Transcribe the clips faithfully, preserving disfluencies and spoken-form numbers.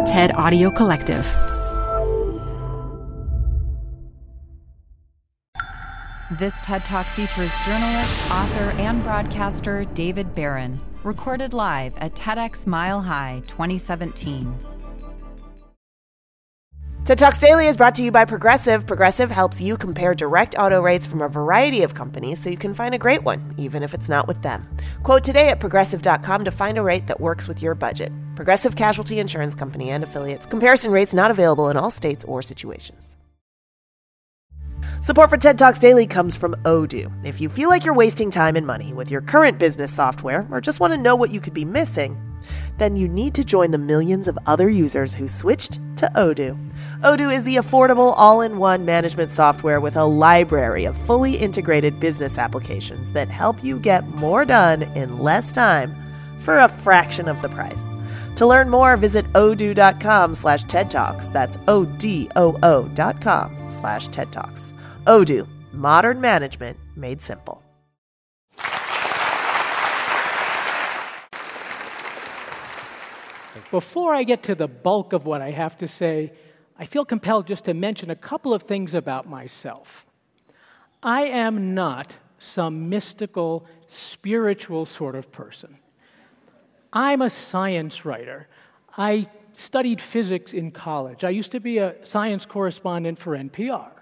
TED Audio Collective. This TED Talk features journalist, author, and broadcaster David Barron, recorded live at TEDx Mile High twenty seventeen. TED Talks Daily is brought to you by Progressive. Progressive helps you compare direct auto rates from a variety of companies so you can find a great one, even if it's not with them. Quote today at progressive dot com to find a rate that works with your budget. Progressive Casualty Insurance Company and Affiliates. Comparison rates not available in all states or situations. Support for TED Talks Daily comes from Odoo. If you feel like you're wasting time and money with your current business software or just want to know what you could be missing, then you need to join the millions of other users who switched to Odoo. Odoo is the affordable all-in-one management software with a library of fully integrated business applications that help you get more done in less time for a fraction of the price. To learn more, visit odoo.com slash TED Talks. That's O-D-O-O dot com slash TED Talks. Odoo, modern management made simple. Before I get to the bulk of what I have to say, I feel compelled just to mention a couple of things about myself. I am not some mystical, spiritual sort of person. I'm a science writer. I studied physics in college. I used to be a science correspondent for N P R.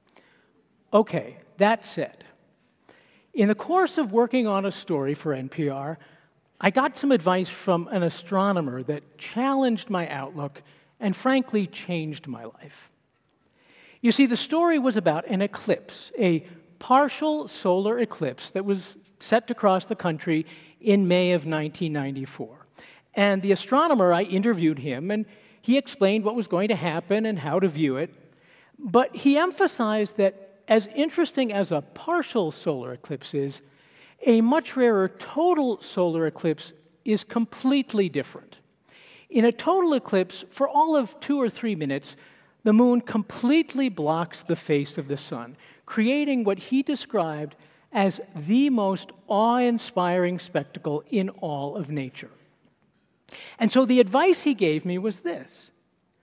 Okay, that said, in the course of working on a story for N P R, I got some advice from an astronomer that challenged my outlook and frankly changed my life. You see, the story was about an eclipse, a partial solar eclipse that was set to cross the country in May of nineteen ninety-four. And the astronomer, I interviewed him, and he explained what was going to happen and how to view it. But he emphasized that as interesting as a partial solar eclipse is, a much rarer total solar eclipse is completely different. In a total eclipse, for all of two or three minutes, the moon completely blocks the face of the sun, creating what he described as the most awe-inspiring spectacle in all of nature. And so the advice he gave me was this: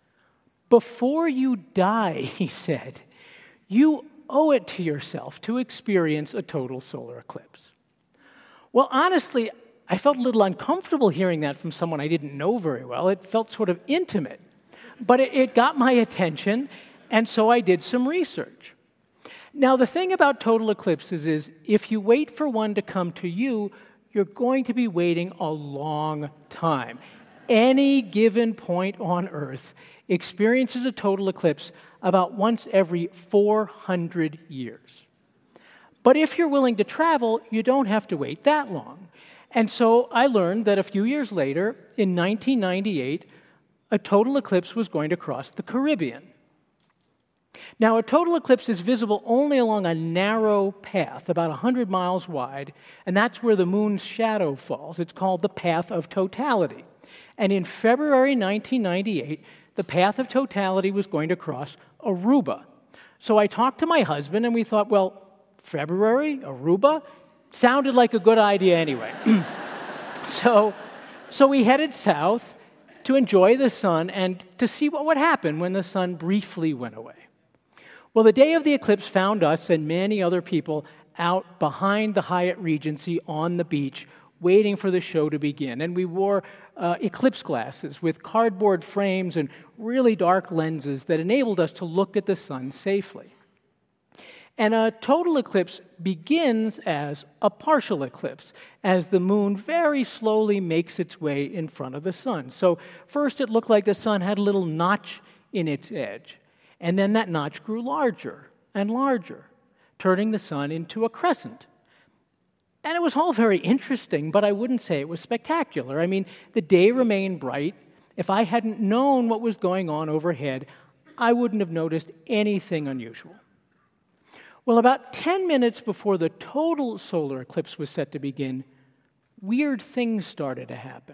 before you die, he said, you owe it to yourself to experience a total solar eclipse. Well, honestly, I felt a little uncomfortable hearing that from someone I didn't know very well. It felt sort of intimate. But it, it got my attention, and so I did some research. Now, the thing about total eclipses is if you wait for one to come to you, you're going to be waiting a long time. Any given point on Earth experiences a total eclipse about once every four hundred years. But if you're willing to travel, you don't have to wait that long. And so I learned that a few years later, in nineteen ninety-eight, a total eclipse was going to cross the Caribbean. Now, a total eclipse is visible only along a narrow path, about one hundred miles wide, and that's where the moon's shadow falls. It's called the path of totality. And in February nineteen ninety-eight, the path of totality was going to cross Aruba. So I talked to my husband, and we thought, well, February, Aruba? Sounded like a good idea anyway. so, so we headed south to enjoy the sun and to see what would happen when the sun briefly went away. Well, the day of the eclipse found us and many other people out behind the Hyatt Regency on the beach waiting for the show to begin. And we wore uh, eclipse glasses with cardboard frames and really dark lenses that enabled us to look at the sun safely. And a total eclipse begins as a partial eclipse, as the moon very slowly makes its way in front of the sun. So first it looked like the sun had a little notch in its edge, and then that notch grew larger and larger, turning the sun into a crescent. And it was all very interesting, but I wouldn't say it was spectacular. I mean, the day remained bright. If I hadn't known what was going on overhead, I wouldn't have noticed anything unusual. Well, about ten minutes before the total solar eclipse was set to begin, weird things started to happen.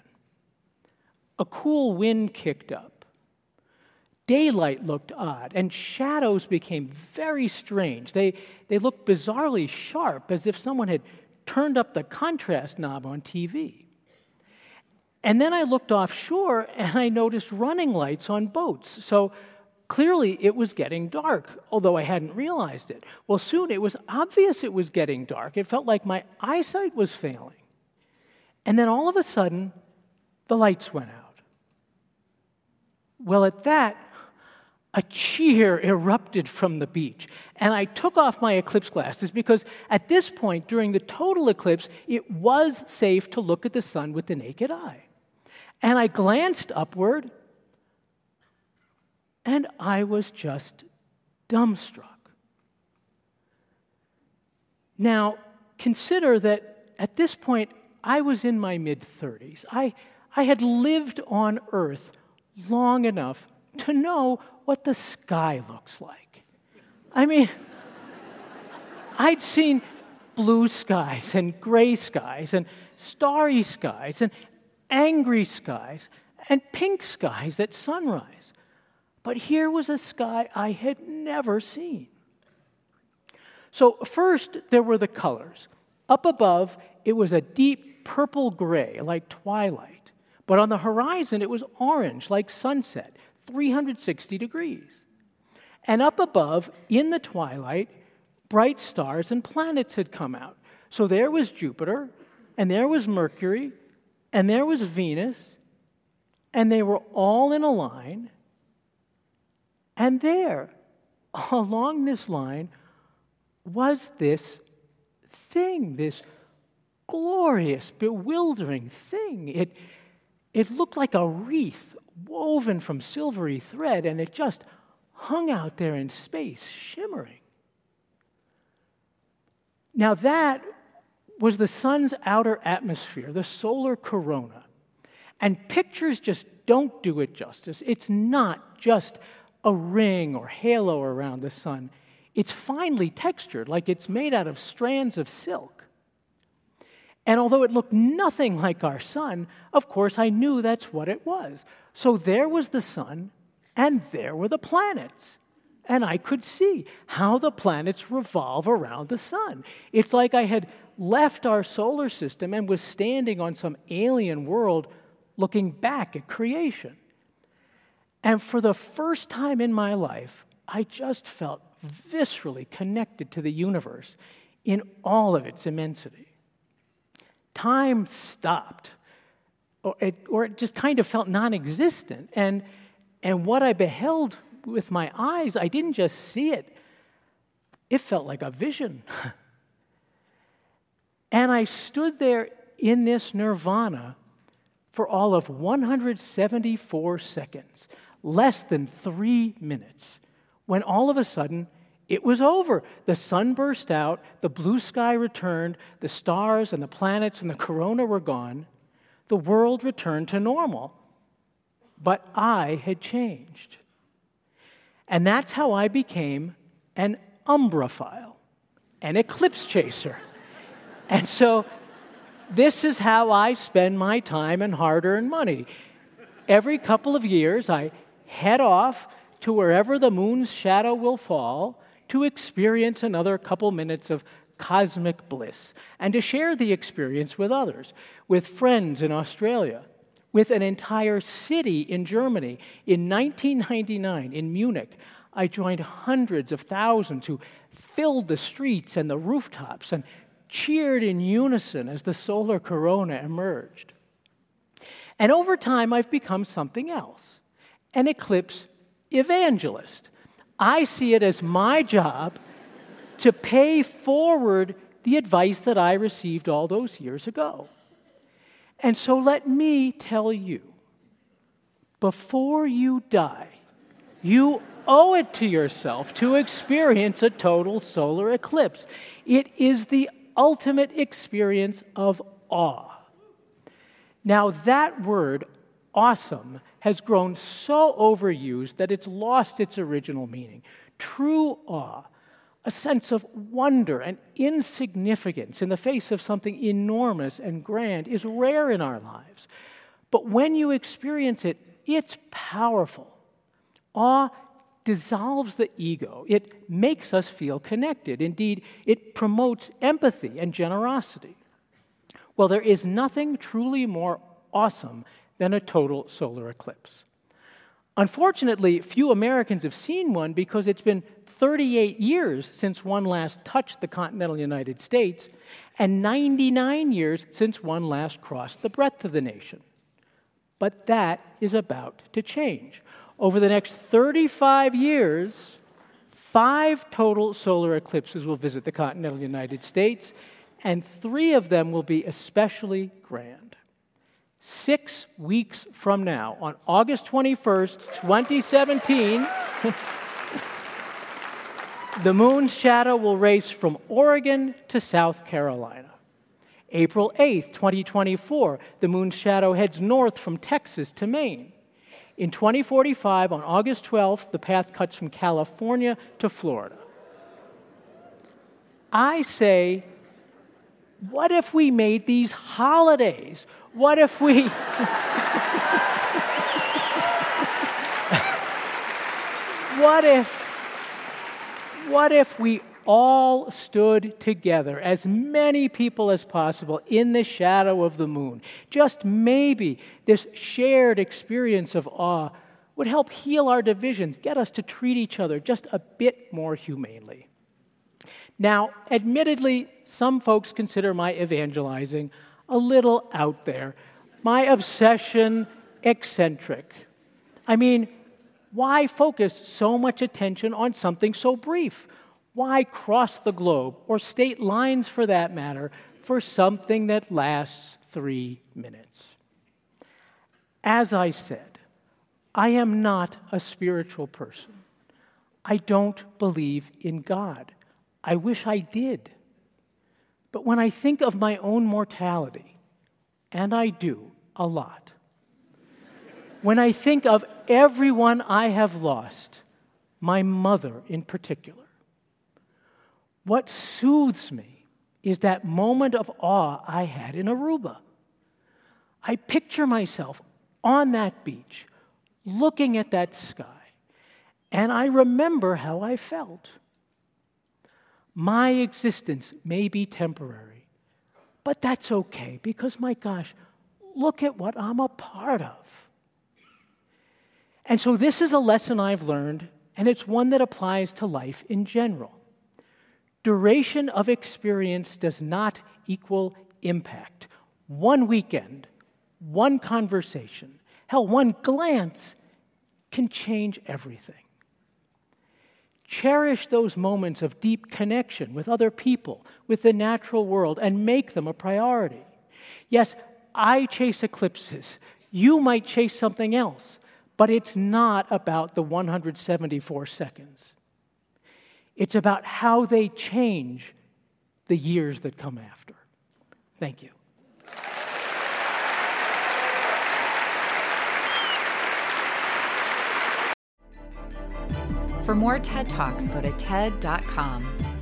A cool wind kicked up. Daylight looked odd, and shadows became very strange. They, they looked bizarrely sharp, as if someone had turned up the contrast knob on T V. And then I looked offshore and I noticed running lights on boats. So clearly it was getting dark, although I hadn't realized it. Well, soon it was obvious it was getting dark. It felt like my eyesight was failing. And then all of a sudden, the lights went out. Well, at that, a cheer erupted from the beach. And I took off my eclipse glasses because at this point, during the total eclipse, it was safe to look at the sun with the naked eye. And I glanced upward, and I was just dumbstruck. Now, consider that at this point, I was in my mid-thirties. I, I had lived on Earth long enough to know what the sky looks like. I mean, I'd seen blue skies and gray skies and starry skies and angry skies and pink skies at sunrise. But here was a sky I had never seen. So first, there were the colors. Up above, it was a deep purple gray, like twilight. But on the horizon, it was orange, like sunset, three hundred sixty degrees. And up above, in the twilight, bright stars and planets had come out. So there was Jupiter, and there was Mercury, and there was Venus, and they were all in a line. And there, along this line, was this thing, this glorious, bewildering thing. It, it looked like a wreath woven from silvery thread, and it just hung out there in space, shimmering. Now that was the sun's outer atmosphere, the solar corona. And pictures just don't do it justice. It's not just a ring or halo around the sun. It's finely textured, like it's made out of strands of silk. And although it looked nothing like our sun, of course I knew that's what it was. So there was the sun, and there were the planets. And I could see how the planets revolve around the sun. It's like I had left our solar system and was standing on some alien world looking back at creation. And for the first time in my life, I just felt viscerally connected to the universe in all of its immensity. Time stopped, or it, or it just kind of felt non-existent. And, and what I beheld with my eyes, I didn't just see it, it felt like a vision. And I stood there in this nirvana for all of one hundred seventy-four seconds, less than three minutes, when all of a sudden, it was over. The sun burst out, the blue sky returned, the stars and the planets and the corona were gone. The world returned to normal. But I had changed. And that's how I became an umbraphile, an eclipse chaser. And so this is how I spend my time and hard-earned money. Every couple of years, I head off to wherever the moon's shadow will fall to experience another couple minutes of cosmic bliss and to share the experience with others, with friends in Australia, with an entire city in Germany. In nineteen ninety-nine, in Munich, I joined hundreds of thousands who filled the streets and the rooftops and cheered in unison as the solar corona emerged. And over time, I've become something else, an eclipse evangelist. I see it as my job to pay forward the advice that I received all those years ago. And so let me tell you, before you die, you owe it to yourself to experience a total solar eclipse. It is the ultimate experience of awe. Now, that word, awesome, has grown so overused that it's lost its original meaning. True awe, a sense of wonder and insignificance in the face of something enormous and grand, is rare in our lives. But when you experience it, it's powerful. Awe dissolves the ego. It makes us feel connected. Indeed, it promotes empathy and generosity. Well, there is nothing truly more awesome than a total solar eclipse. Unfortunately, few Americans have seen one because it's been thirty-eight years since one last touched the continental United States and ninety-nine years since one last crossed the breadth of the nation. But that is about to change. Over the next thirty-five years, five total solar eclipses will visit the continental United States, and three of them will be especially grand. Six weeks from now, on August twenty-first, twenty seventeen, the moon's shadow will race from Oregon to South Carolina. April eighth, twenty twenty-four, the moon's shadow heads north from Texas to Maine. In twenty forty-five, on August twelfth, the path cuts from California to Florida. I say, what if we made these holidays? What if we... what if... What if we all stood together, as many people as possible, in the shadow of the moon? Just maybe this shared experience of awe would help heal our divisions, get us to treat each other just a bit more humanely. Now, admittedly, some folks consider my evangelizing a little out there, my obsession eccentric. I mean, why focus so much attention on something so brief? Why cross the globe, or state lines for that matter, for something that lasts three minutes? As I said, I am not a spiritual person. I don't believe in God. I wish I did. But when I think of my own mortality, and I do a lot, when I think of everyone I have lost, my mother in particular, what soothes me is that moment of awe I had in Aruba. I picture myself on that beach, looking at that sky, and I remember how I felt. My existence may be temporary, but that's okay because, my gosh, look at what I'm a part of. And so this is a lesson I've learned, and it's one that applies to life in general. Duration of experience does not equal impact. One weekend, one conversation, hell, one glance can change everything. Cherish those moments of deep connection with other people, with the natural world, and make them a priority. Yes, I chase eclipses. You might chase something else, but it's not about the one hundred seventy-four seconds. It's about how they change the years that come after. Thank you. For more TED Talks, go to T E D dot com.